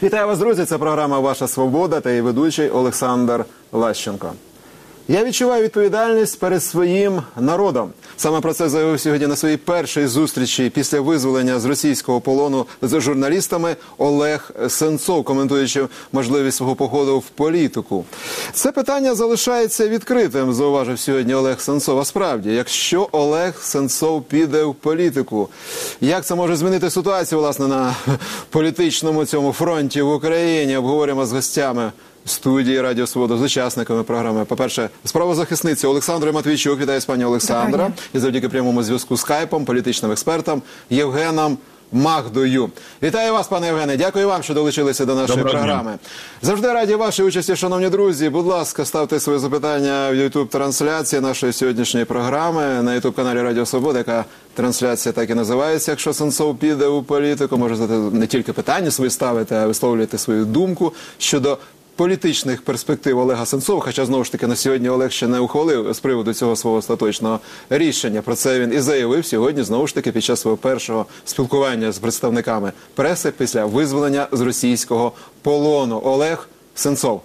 Вітаю вас, друзі! Це програма «Ваша свобода» та її ведучий Олександр Лащенко. Я відчуваю відповідальність перед своїм народом. Саме про це заявив сьогодні на своїй першій зустрічі після визволення з російського полону з журналістами Олег Сенцов, коментуючи можливість свого походу в політику. Це питання залишається відкритим, зауважив сьогодні Олег Сенцов. А справді, якщо Олег Сенцов піде в політику, як це може змінити ситуацію, власне, на політичному цьому фронті в Україні? Обговорюємо з гостями студії Радіо Свобода, з учасниками програми. По-перше, з правозахисниці Олександрою Матвійчук, вітаю з пані Олександра, і завдяки прямому зв'язку скайпом, політичним експертом Євгеном Магдою. Вітаю вас, пане Євгене, дякую вам, що долучилися до нашої програми. Завжди раді вашій участі, шановні друзі. Будь ласка, ставте свої запитання в YouTube-трансляції нашої сьогоднішньої програми на YouTube-каналі Радіо Свобода, яка трансляція так і називається. Якщо Сенцов піде у політику, можете не тільки питання свої ставити, а висловлювати свою думку щодо політичних перспектив Олега Сенцова, хоча, знову ж таки, на сьогодні Олег ще не ухвалив з приводу цього свого остаточного рішення. Про це він і заявив сьогодні, знову ж таки, під час свого першого спілкування з представниками преси після визволення з російського полону. Олег Сенцов.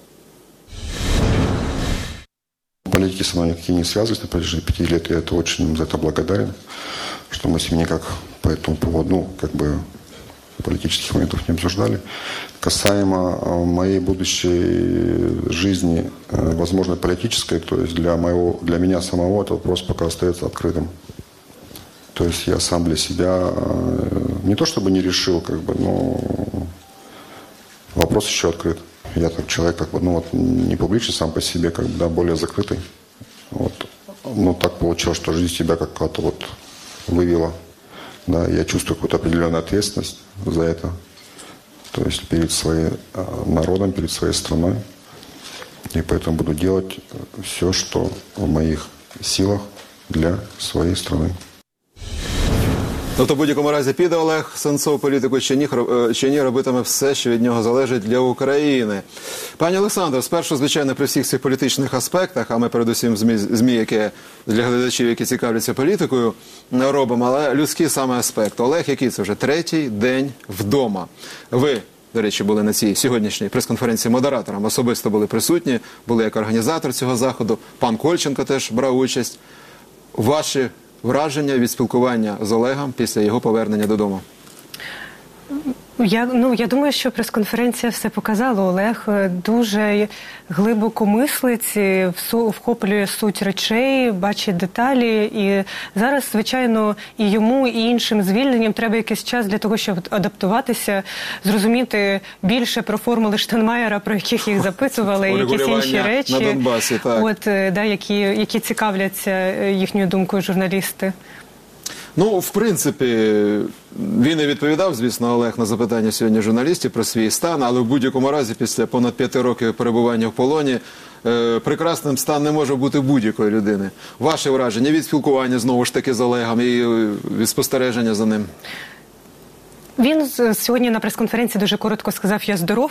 Политики со мной никакие не связывались на протяжении 5 лет, и я очень им за это благодарен, что мы с ними никак по этому поводу, политических моментов не обсуждали. Касаемо моей будущей жизни, возможно, политической, то есть для меня самого этот вопрос пока остается открытым. То есть я сам для себя не то чтобы не решил, но вопрос еще открыт. Я так человек, не публичный сам по себе, более закрытый. Но так получилось, что жизнь себя как-то вывела. Да, я чувствую какую-то определенную ответственность за это, то есть перед своим народом, перед своей страной. И поэтому буду делать все, что в моих силах для своей страны. Тобто, в будь-якому разі, піде Олег Сенцов політику чи ні, робитиме все, що від нього залежить для України. Пані Олександро, спершу, звичайно, при всіх цих політичних аспектах, а ми передусім ЗМІ, які для глядачів, які цікавляться політикою, робимо, але людський саме аспект. Олег, який це вже третій день вдома. Ви, до речі, були на цій сьогоднішній прес-конференції модератором, особисто були присутні, були як організатор цього заходу, пан Кольченко теж брав участь. Ваші враження від спілкування з Олегом після його повернення додому? Я думаю, що прес-конференція все показала. Олег дуже глибоко мислить, вхоплює суть речей, бачить деталі. І зараз, звичайно, і йому, і іншим звільненням треба якийсь час для того, щоб адаптуватися, зрозуміти більше про формули Штайнмаєра, про яких їх запитували, якісь інші речі, на Донбасі, так. Які цікавляться їхньою думкою журналісти. В принципі, він і відповідав, звісно, Олег, на запитання сьогодні журналістів про свій стан, але в будь-якому разі, після понад 5 років перебування в полоні, прекрасним стан не може бути будь-якої людини. Ваше враження від спілкування, знову ж таки, з Олегом і від спостереження за ним? Він сьогодні на прес-конференції дуже коротко сказав «я здоров».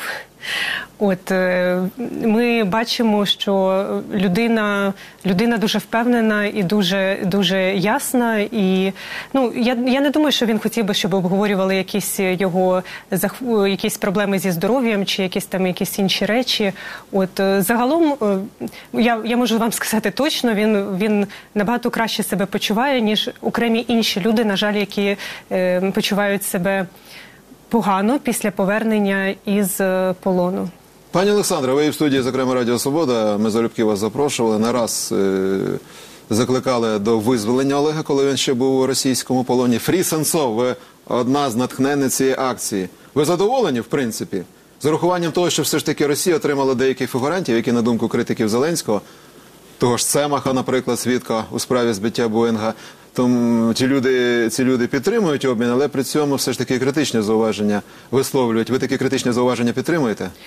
Ми бачимо, що людина дуже впевнена і дуже ясна. І я не думаю, що він хотів би, щоб обговорювали якісь проблеми зі здоров'ям чи якісь інші речі. Загалом, я можу вам сказати точно, він набагато краще себе почуває, ніж окремі інші люди, на жаль, які почувають себе погано після повернення із полону. Пані Олександро, ви в студії, зокрема, Радіо Свобода, ми залюбки вас запрошували, не раз закликали до визволення Олега, коли він ще був у російському полоні. Фрі Сенцов, ви одна з натхненниць цієї акції. Ви задоволені, в принципі, з урахуванням того, що все ж таки Росія отримала деяких фігурантів, які, на думку критиків Зеленського, того ж Цемаха, наприклад, свідка у справі збиття Боїнга, тому ці люди підтримують обмін, але при цьому все ж таки критичні зауваження висловлюють. Ви такі критичні зауваження підтримуєте?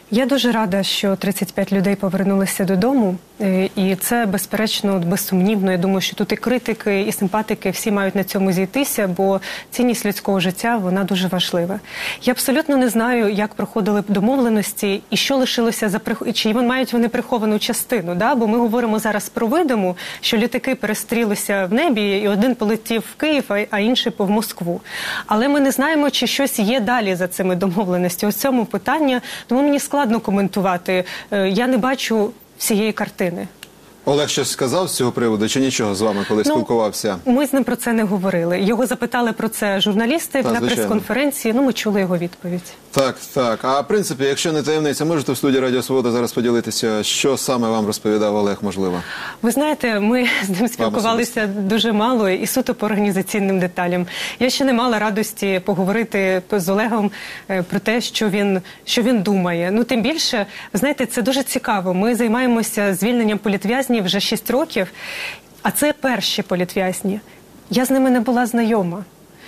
Я дуже рада, що 35 людей повернулися додому, і це, безперечно, безсумнівно. Я думаю, що тут і критики, і симпатики всі мають на цьому зійтися, бо цінність людського життя, вона дуже важлива. Я абсолютно не знаю, як проходили домовленості і що лишилося чи мають вони приховану частину, да? Бо ми говоримо зараз про видиму, що літаки перестрілися в небі, і один полетів в Київ, а інший в Москву. Але ми не знаємо, чи щось є далі за цими домовленостями. Ось цьому питання, тому мені складно коментувати. Я не бачу всієї картини. Олег щось сказав з цього приводу, чи нічого з вами, коли спілкувався? Ми з ним про це не говорили. Його запитали про це журналісти на прес-конференції, ми чули його відповідь. Так. А в принципі, якщо не таємниця, можете в студії Радіо Свобода зараз поділитися, що саме вам розповідав Олег, можливо? Ви знаєте, ми з ним спілкувалися дуже мало і суто по організаційним деталям. Я ще не мала радості поговорити з Олегом про те, що він думає. Тим більше, ви знаєте, це дуже цікаво. Ми займаємося звільненням політв'язнів вже 6 років, а це перші політв'язні. Я з ними не була знайома.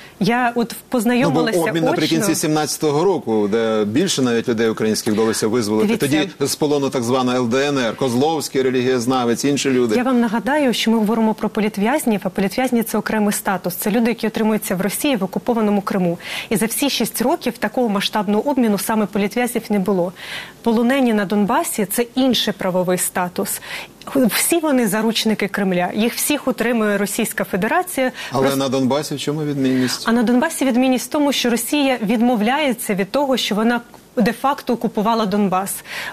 Я познайомилася був обмін наприкінці 17-го року, де більше навіть людей українських вдалося визволити. Тоді з полону так звана ЛДНР, Козловський, релігієзнавець, інші люди. Я вам нагадаю, що ми говоримо про політв'язнів, а політв'язні – це окремий статус. Це люди, які отримуються в Росії, в окупованому Криму. І за всі 6 років такого масштабного обміну саме політв'язнів не було. Полонені на Донбасі – це інший правовий статус. Всі вони заручники Кремля. Їх всіх утримує Російська Федерація. Але на Донбасі в чому відмінність? А на Донбасі відмінність в тому, що Росія відмовляється від того, що вона де-факто окупувала Донбас.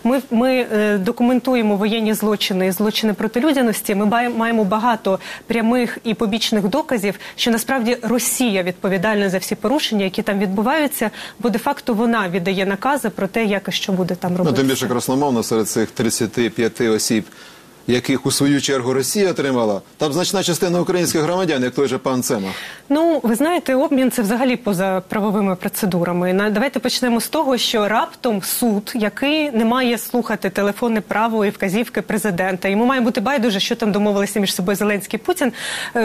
Ми документуємо воєнні злочини і злочини проти людяності. Ми маємо багато прямих і побічних доказів, що насправді Росія відповідальна за всі порушення, які там відбуваються, бо де-факто вона віддає накази про те, як і що буде там робитися. Тим більше красномовно серед цих 35 осіб, яких у свою чергу Росія отримала, там значна частина українських громадян, як той же пан Цемах. Ви знаєте, обмін – це взагалі поза правовими процедурами. Давайте почнемо з того, що раптом суд, який не має слухати телефонне право і вказівки президента, йому має бути байдуже, що там домовилися між собою Зеленський і Путін,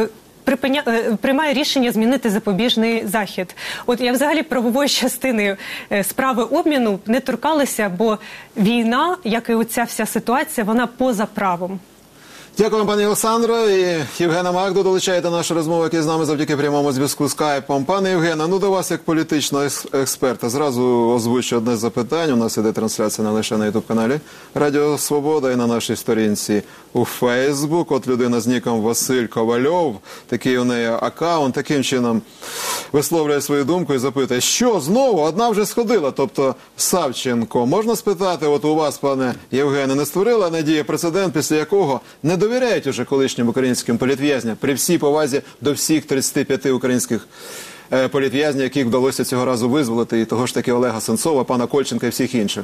приймає рішення змінити запобіжний захід. Я взагалі правової частини справи обміну не торкалася, бо війна, як і оця вся ситуація, вона поза правом. Дякую, пані Олександро. І Євгена Магду долучає до нашої розмови, який з нами завдяки прямому зв'язку скайпом. Пане Євгена, до вас як політичного експерта. Зразу озвучу одне з запитань. У нас іде трансляція не лише на ютуб-каналі Радіо Свобода і на нашій сторінці у Фейсбук. Людина з ніком Василь Ковальов, такий у неї аккаунт, таким чином висловлює свою думку і запитує, що знову одна вже сходила, тобто Савченко. Можна спитати, у вас, пане Євгене, не створила надія прецедент, після якого не довіряють уже колишнім українським політв'язням, при всій повазі до всіх 35 українських політв'язнів, яких вдалося цього разу визволити, і того ж таки Олега Сенцова, пана Кольченка і всіх інших?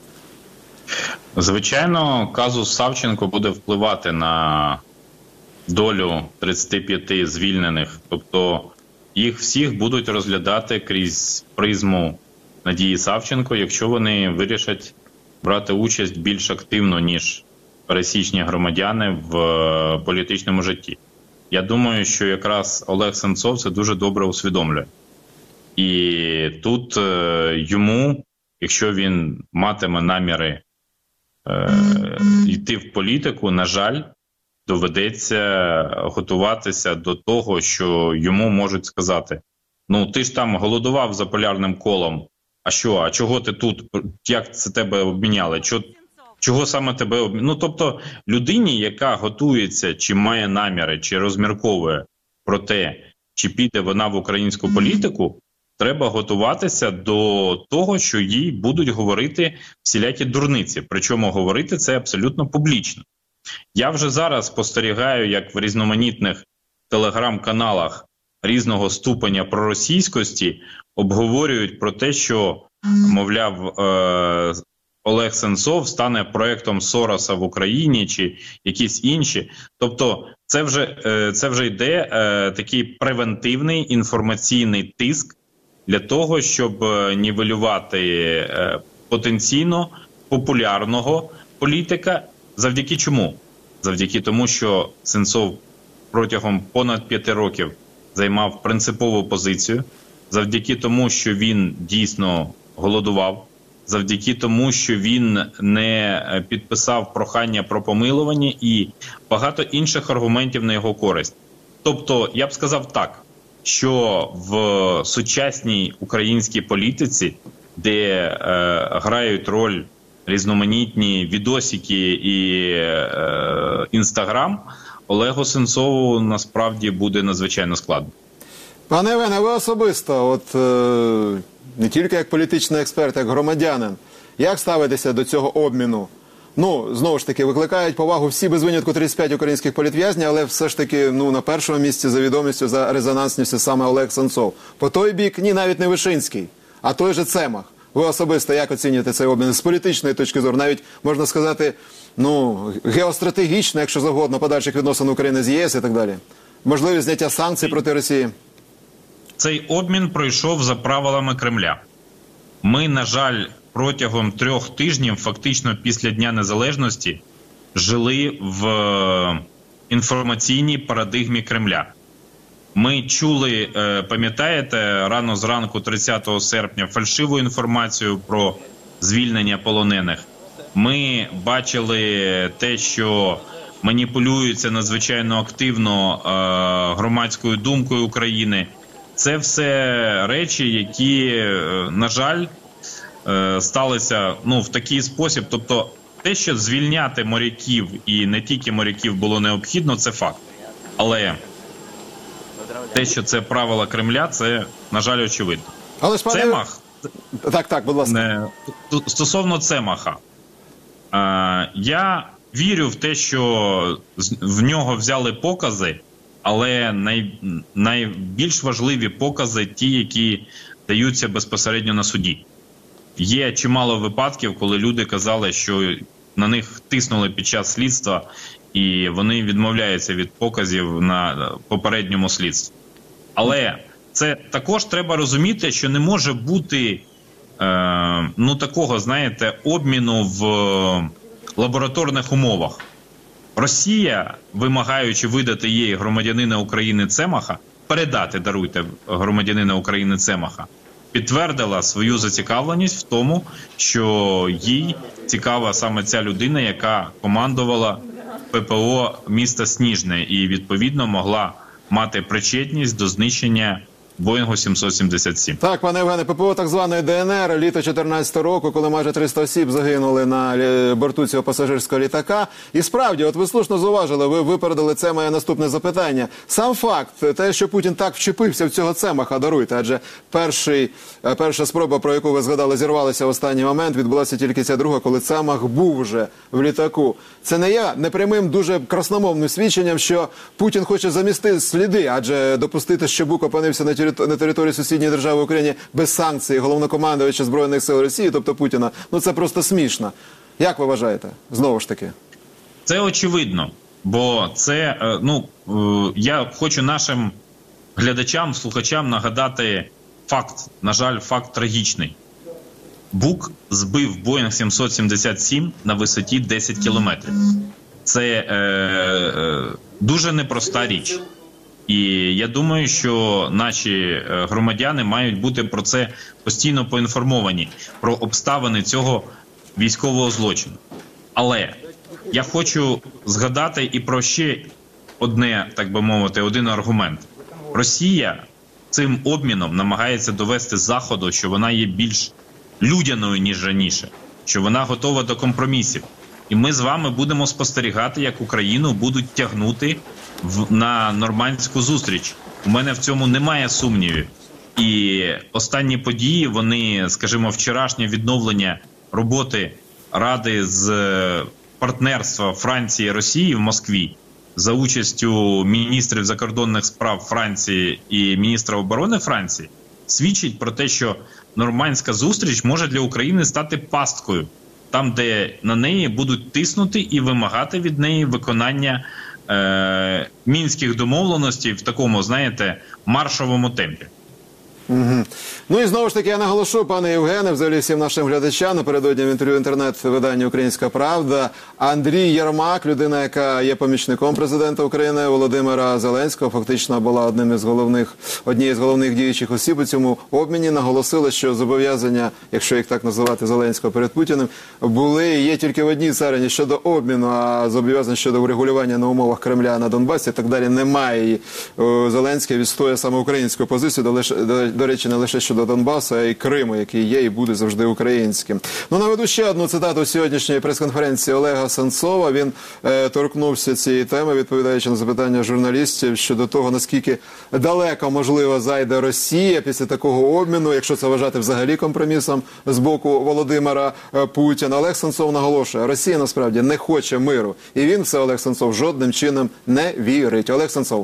Звичайно, казус Савченко буде впливати на долю 35 звільнених. Тобто їх всіх будуть розглядати крізь призму Надії Савченко, якщо вони вирішать брати участь більш активно, ніж пересічні громадяни в політичному житті. Я думаю, що якраз Олег Сенцов це дуже добре усвідомлює. І тут йому, якщо він матиме наміри йти в політику, на жаль, доведеться готуватися до того, що йому можуть сказати: ти ж там голодував за полярним колом, а що, а чого ти тут, як це тебе обміняли, чого саме тебе обміняли? Тобто людині, яка готується, чи має наміри, чи розмірковує про те, чи піде вона в українську політику, треба готуватися до того, що їй будуть говорити всілякі дурниці. Причому говорити це абсолютно публічно. Я вже зараз спостерігаю, як в різноманітних телеграм-каналах різного ступеня проросійськості обговорюють про те, що, мовляв, Олег Сенцов стане проєктом Сороса в Україні чи якісь інші. Тобто це вже йде такий превентивний інформаційний тиск для того, щоб нівелювати потенційно популярного політика. Завдяки чому? Завдяки тому, що Сенцов протягом понад 5 років займав принципову позицію, завдяки тому, що він дійсно голодував завдяки тому, що він не підписав прохання про помилування і багато інших аргументів на його користь. Тобто, я б сказав так, що в сучасній українській політиці, де грають роль різноманітні відосики і Інстаграм, Олегу Сенцову насправді буде надзвичайно складно. Пане Євгене, ви особисто, не тільки як політичний експерт, як громадянин, як ставитеся до цього обміну? Ну, знову ж таки, викликають повагу всі без винятку 35 українських політв'язнів, але все ж таки, на першому місці за відомістю, за резонансністю саме Олег Сенцов. По той бік, навіть не Вишинський, а той же Цемах. Ви особисто як оцінюєте цей обмін з політичної точки зору? Навіть, можна сказати, геостратегічно, якщо завгодно, подальших відносин України з ЄС і так далі. Можливість зняття санкцій проти Росії? Цей обмін пройшов за правилами Кремля. Ми, на жаль, протягом 3 тижнів, фактично після Дня Незалежності, жили в інформаційній парадигмі Кремля. Ми чули, пам'ятаєте, рано зранку 30 серпня фальшиву інформацію про звільнення полонених. Ми бачили те, що маніпулюється надзвичайно активно громадською думкою України. Це все речі, які, на жаль, сталися в такий спосіб. Тобто те, що звільняти моряків і не тільки моряків було необхідно, це факт. Але те, що це правила Кремля, це, на жаль, очевидно. Але ж, пане... Цемах... Так, будь ласка. Стосовно Цемаха. Я вірю в те, що в нього взяли покази, але найбільш важливі покази ті, які даються безпосередньо на суді. Є чимало випадків, коли люди казали, що на них тиснули під час слідства, і вони відмовляються від показів на попередньому слідстві. Але це також треба розуміти, що не може бути такого, знаєте, обміну в лабораторних умовах. Росія, вимагаючи видати їй громадянина України Цемаха, даруйте, громадянина України Цемаха, підтвердила свою зацікавленість в тому, що їй цікава саме ця людина, яка командувала ППО міста Сніжне і, відповідно, могла мати причетність до знищення Боїнгу 777. Так, пане Євгене, ППО так званої ДНР, літо 2014 року, коли майже 300 осіб загинули на борту цього пасажирського літака. І справді, от ви слушно зауважили, ви випередили, це моє наступне запитання. Сам факт, те, що Путін так вчепився в цього Цемаха, даруйте, адже перша спроба, про яку ви згадали, зірвалася в останній момент, відбулася тільки ця друга, коли Цемах був вже в літаку. Це не є непрямим, дуже красномовним свідченням, що Путін хоче замістити сліди, адже допустити, що Бук опинився на території сусідньої держави України без санкцій головнокомандувача Збройних сил Росії, тобто Путіна, це просто смішно. Як ви вважаєте? Знову ж таки. Це очевидно, бо це, я хочу нашим глядачам, слухачам нагадати факт, на жаль, факт трагічний. Бук збив Боїнг 777 на висоті 10 кілометрів. Це дуже непроста річ. І я думаю, що наші громадяни мають бути про це постійно поінформовані, про обставини цього військового злочину. Але я хочу згадати і про ще одне, так би мовити, один аргумент. Росія цим обміном намагається довести з Заходу, що вона є більш людяною, ніж раніше, що вона готова до компромісів. І ми з вами будемо спостерігати, як Україну будуть тягнути на нормандську зустріч. У мене в цьому немає сумнівів. І останні події, вони, скажімо, вчорашнє відновлення роботи Ради з партнерства Франції і Росії в Москві за участю міністрів закордонних справ Франції і міністра оборони Франції свідчить про те, що нормандська зустріч може для України стати пасткою, там, де на неї будуть тиснути і вимагати від неї виконання мінських домовленостей в такому, знаєте, маршовому темпі. Ну і знову ж таки я наголошу, пане Євгене, взагалі всім нашим глядачам, напередодні в інтерв'ю інтернет-видання «Українська правда», Андрій Єрмак, людина, яка є помічником президента України Володимира Зеленського, фактично була однією з головних діючих осіб у цьому обміні, наголосила, що зобов'язання, якщо їх так називати, Зеленського перед Путіним, були і є тільки в одній царині щодо обміну, а зобов'язань щодо врегулювання на умовах Кремля на Донбасі і так далі немає. І Зеленський відстоює саме українську позицію, до речі, не лише щодо Донбасу, а й Криму, який є і буде завжди українським. Ну, наведу ще одну цитату сьогоднішньої прес-конференції Олега Сенцова. Він торкнувся цієї теми, відповідаючи на запитання журналістів щодо того, наскільки далеко, можливо, зайде Росія після такого обміну, якщо це вважати взагалі компромісом з боку Володимира Путіна. Олег Сенцов наголошує, Росія насправді не хоче миру. І він, це Олег Сенцов, жодним чином не вірить. Олег Сенцов.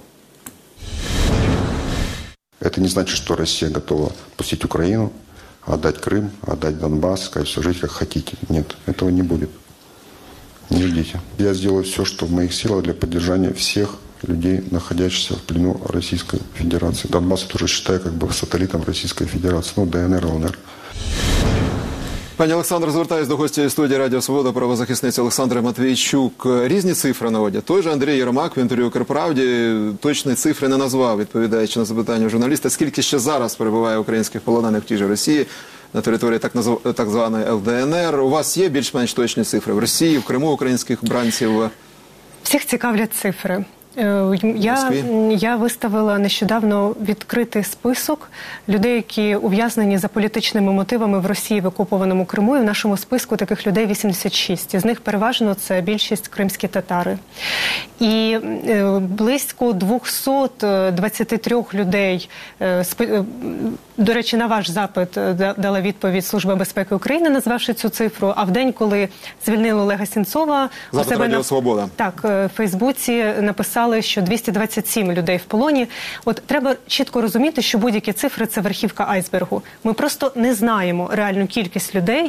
Это не значит, что Россия готова пустить Украину, отдать Крым, отдать Донбасс, сказать, что жить как хотите. Нет, этого не будет. Не ждите. Я сделаю все, что в моих силах для поддержания всех людей, находящихся в плену Российской Федерации. Донбасс я тоже считаю как бы сателлитом Российской Федерации, ну, ДНР, ЛНР. Пані Олександр, звертаюсь до гостя студії Радіо Свобода, правозахисниці Олександри Матвійчук. Різні цифри наводять. Той же Андрій Єрмак в інтерв'ю «Укрправді» точні цифри не назвав, відповідаючи на запитання журналіста. Скільки ще зараз перебуває українських полонених в тій же Росії, на території так званої ЛДНР? У вас є більш-менш точні цифри? В Росії, в Криму українських бранців? Всіх цікавлять цифри. Я виставила нещодавно відкритий список людей, які ув'язнені за політичними мотивами в Росії, в окупованому Криму. І в нашому списку таких людей 86. Із них переважно це більшість кримські татари. І близько 223 людей, до речі, на ваш запит дала відповідь Служба безпеки України, назвавши цю цифру. А в день, коли звільнили Олега Сенцова, у себе в Фейсбуці написали, що 227 людей в полоні. От треба чітко розуміти, що будь-які цифри – це верхівка айсбергу. Ми просто не знаємо реальну кількість людей,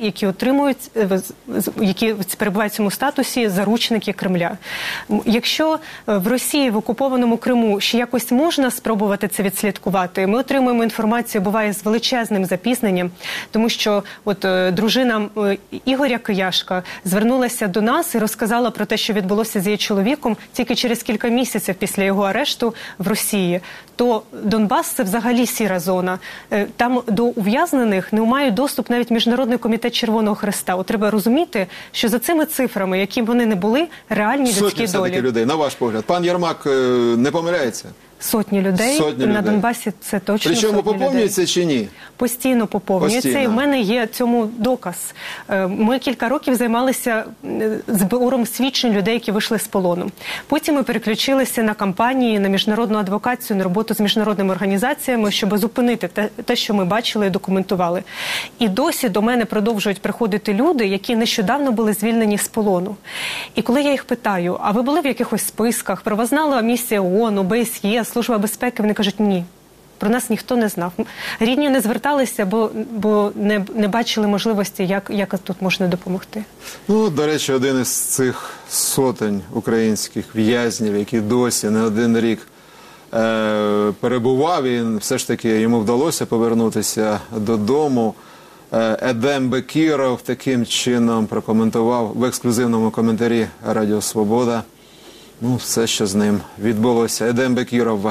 які перебувають в цьому статусі заручники Кремля. Якщо в Росії, в окупованому Криму ще якось можна спробувати це відслідкувати, ми отримуємо інформацію, буває, з величезним запізненням, тому що дружина Ігоря Кияшка звернулася до нас і розказала про те, що відбулося з її чоловіком тільки через кілька місяців після його арешту в Росії, то Донбас – це взагалі сіра зона. Там до ув'язнених не мають доступ навіть Міжнародний комітет Червоного Хреста. От треба розуміти, що за цими цифрами, які б вони не були, реальні людські долі. Сотні все-таки людей, на ваш погляд. Пан Єрмак не помиляється? Сотні людей на Донбасі – це точно. Причому поповнюється чи ні? Постійно поповнюється. І в мене є цьому доказ. Ми кілька років займалися збором свідчень людей, які вийшли з полону. Потім ми переключилися на кампанії, на міжнародну адвокацію, на роботу з міжнародними організаціями, щоб зупинити те, що ми бачили і документували. І досі до мене продовжують приходити люди, які нещодавно були звільнені з полону. І коли я їх питаю, а ви були в якихось списках, правознала місія ООН, ОБСЄ, Служба безпеки, вони кажуть, ні. Про нас ніхто не знав. Рідні не зверталися, бо не бачили можливості, як тут можна допомогти. Ну, до речі, один із цих сотень українських в'язнів, які досі не один рік перебував, і все ж таки йому вдалося повернутися додому. Едем Бекіров таким чином прокоментував в ексклюзивному коментарі Радіо Свобода все, що з ним відбулося. Едем Бекіров.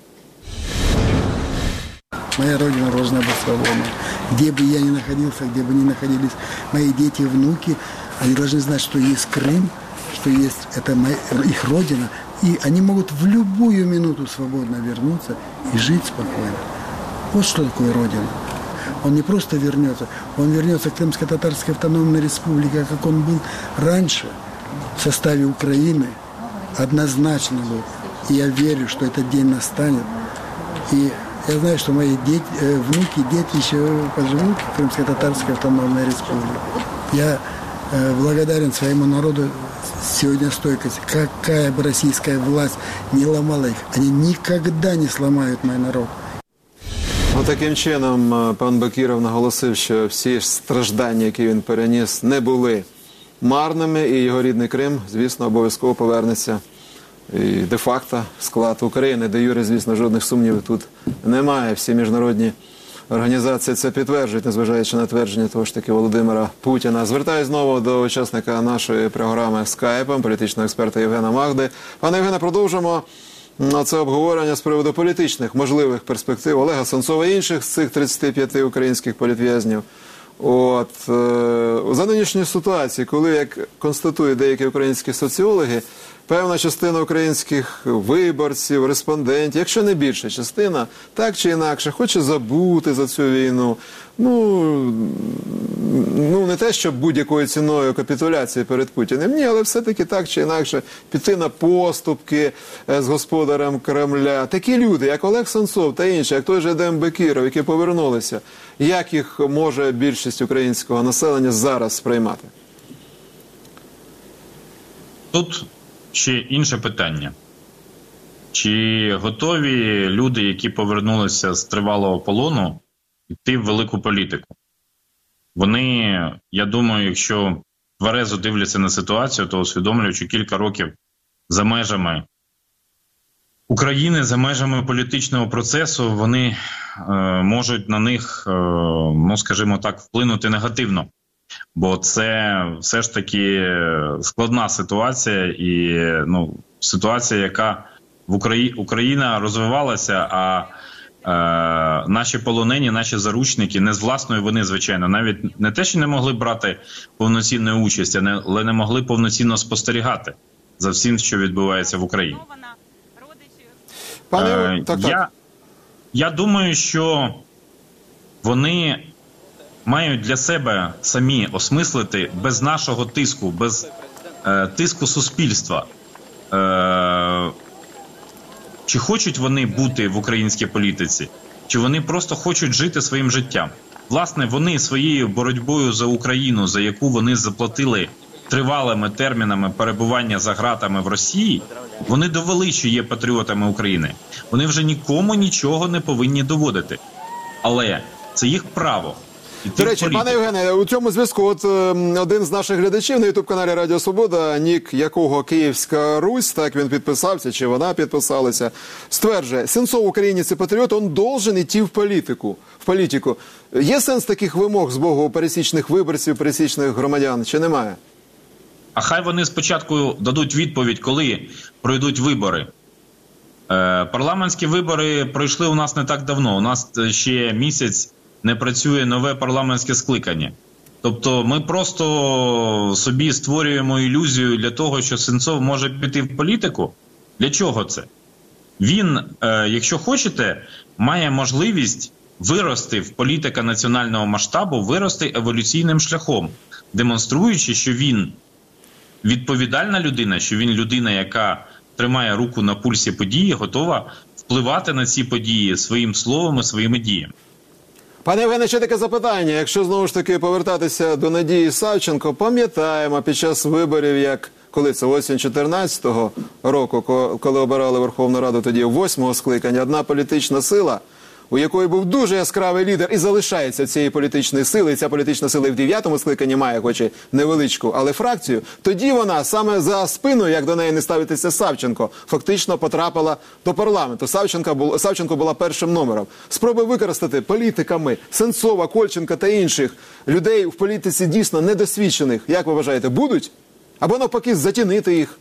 Моя родина должна быть свободной. Где бы я ни находился, где бы ни находились мои дети, внуки, они должны знать, что есть Крым, что есть их родина, и они могут в любую минуту свободно вернуться и жить спокойно. Вот что такое родина. Он не просто вернется, он вернется к Крымско-Татарской автономной республике, как он был раньше в составе Украины, однозначно был. И я верю, что этот день настанет. И я знаю, что мои внуки, дети еще поживут в Крымско-Татарской автономной республике. Я благодарен своему народу сегодня стойкость. Какая бы российская власть не ломала их, они никогда не сломают мой народ. Таким чином пан Бекіров наголосив, що всі страждання, які він переніс, не були марними, і його рідний Крим, звісно, обов'язково повернеться і де-факто в склад України. Де юре, звісно, жодних сумнівів тут немає. Всі міжнародні організації це підтверджують, незважаючи на твердження того ж таки Володимира Путіна. Звертаюсь знову до учасника нашої програми скайпом, політичного експерта Євгена Магди. Пане Євгене, продовжимо це обговорення з приводу політичних можливих перспектив Олега Сенцова і інших з цих 35 українських політв'язнів. За нинішньої ситуації, коли, як констатують деякі українські соціологи, певна частина українських виборців, респондентів, якщо не більша частина, так чи інакше, хоче забути за цю війну. Не те, щоб будь-якою ціною капітуляції перед Путіним, ні, але все-таки так чи інакше піти на поступки з господарем Кремля. Такі люди, як Олег Сенцов та інші, як той же Едем Бекіров, які повернулися, як їх може більшість українського населення зараз сприймати? Тут ще інше питання. Чи готові люди, які повернулися з тривалого полону, йти в велику політику? Вони, я думаю, якщо тверезо дивляться на ситуацію, то усвідомлюють, що кілька років за межами України, за межами політичного процесу, вони можуть на них, скажімо так, вплинути негативно. Бо це все ж таки складна ситуація і ситуація, яка Україна розвивалася, а наші полонені, наші заручники не з власної вини, звичайно, навіть не те, що не могли брати повноцінної участі, але не могли повноцінно спостерігати за всім, що відбувається в Україні. Я думаю, що вони мають для себе самі осмислити без нашого тиску, без тиску суспільства, чи хочуть вони бути в українській політиці, чи вони просто хочуть жити своїм життям. Власне, вони своєю боротьбою за Україну, за яку вони заплатили тривалими термінами перебування за ґратами в Росії, вони довели, що є патріотами України. Вони вже нікому нічого не повинні доводити. Але це їх право. До речі, пане Євгене, у цьому зв'язку один з наших глядачів на ютуб-каналі Радіо Свобода, нік якого Київська Русь, так він підписався, чи вона підписалася, стверджує, Сенцов українець і патріот, він должен йти в політику. Є сенс таких вимог з боку пересічних виборців, пересічних громадян, чи немає? А хай вони спочатку дадуть відповідь, коли пройдуть вибори. Парламентські вибори пройшли у нас не так давно, у нас ще місяць не працює нове парламентське скликання. Тобто ми просто собі створюємо ілюзію для того, що Сенцов може піти в політику. Для чого це? Він, якщо хочете, має можливість вирости в політика національного масштабу, вирости еволюційним шляхом, демонструючи, що він відповідальна людина, що він людина, яка тримає руку на пульсі події, готова впливати на ці події своїм словом і своїми діями. Пане Євгене, ще таке запитання. Якщо знову ж таки повертатися до Надії Савченко, пам'ятаємо під час виборів, як коли це осінь 2014 року, коли обирали Верховну Раду тоді 8-го скликання, одна політична сила, у якої був дуже яскравий лідер і залишається цієї політичної сили, і ця політична сила і в 9-му скликанні має, хоч і невеличку, але фракцію, тоді вона саме за спиною, як до неї не ставитися Савченко, фактично потрапила до парламенту. Савченко була першим номером. Спроби використати політиками Сенцова, Кольченка та інших людей в політиці дійсно недосвідчених, як ви вважаєте, будуть? Або навпаки затінити їх?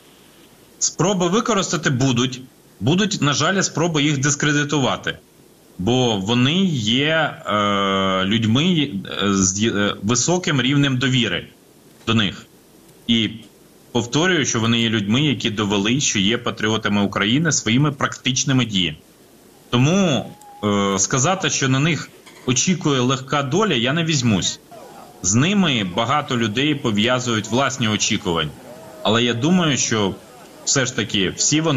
Спроби використати будуть. Будуть, на жаль, спроби їх дискредитувати. Бо вони є людьми з високим рівнем довіри до них. І повторюю, що вони є людьми, які довели, що є патріотами України своїми практичними діями. Тому сказати, що на них очікує легка доля, я не візьмусь. З ними багато людей пов'язують власні очікування. Але я думаю, що все ж таки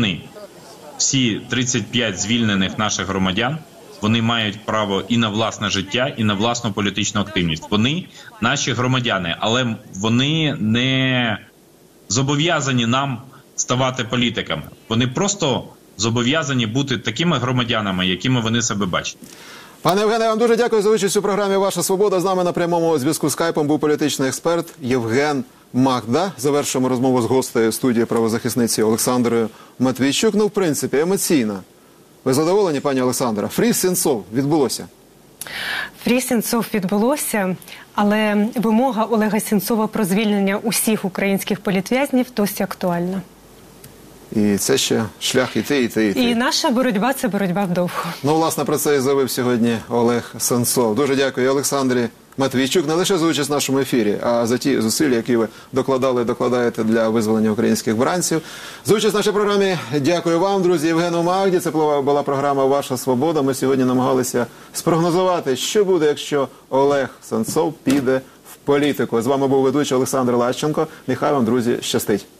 всі 35 звільнених наших громадян, вони мають право і на власне життя, і на власну політичну активність. Вони наші громадяни, але вони не зобов'язані нам ставати політиками. Вони просто зобов'язані бути такими громадянами, якими вони себе бачать. Пане Євгене, я вам дуже дякую за участь у програмі «Ваша свобода». З нами на прямому зв'язку скайпом був політичний експерт Євген Магда. Завершуємо розмову з гостею студії правозахисниці Олександрою Матвійчук. В принципі, емоційна. Ви задоволені, пані Олександра? Фріз Сенцов відбулося. Фрі Сенцов відбулося, але вимога Олега Сенцова про звільнення усіх українських політв'язнів досі актуальна. І це ще шлях іти. І наша боротьба – це боротьба вдовго. Ну, власне, про це і заявив сьогодні Олег Сенцов. Дуже дякую Олександрі Матвійчук не лише за участь в нашому ефірі, а за ті зусилля, які ви докладаєте для визволення українських бранців. За участь в нашій програмі дякую вам, друзі. Євгену Магді. Це була програма «Ваша свобода». Ми сьогодні намагалися спрогнозувати, що буде, якщо Олег Сенцов піде в політику. З вами був ведучий Олександр Лащенко. Нехай вам, друзі, щастить.